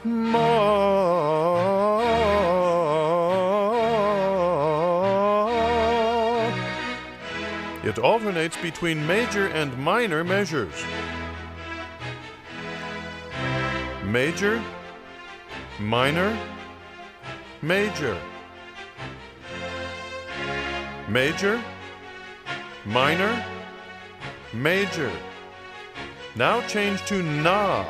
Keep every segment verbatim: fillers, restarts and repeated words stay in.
Ma. It alternates between major and minor measures. Major, minor, major. Major, minor, major. Now change to na.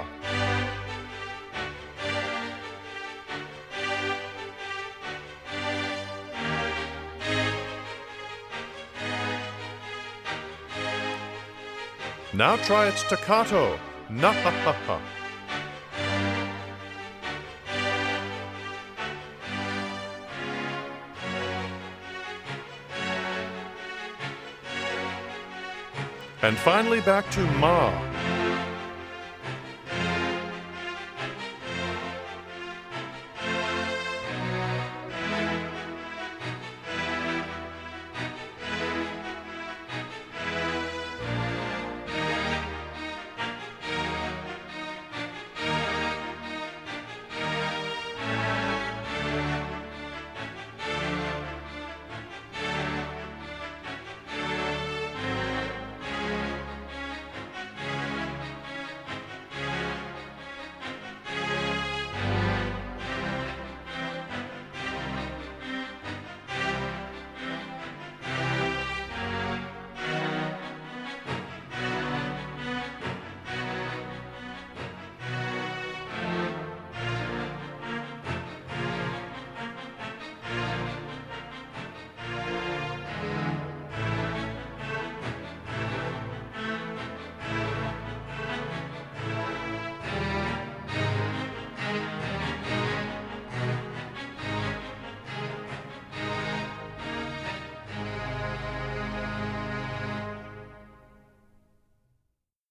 Now try it staccato. Na ha ha ha. And finally back to ma.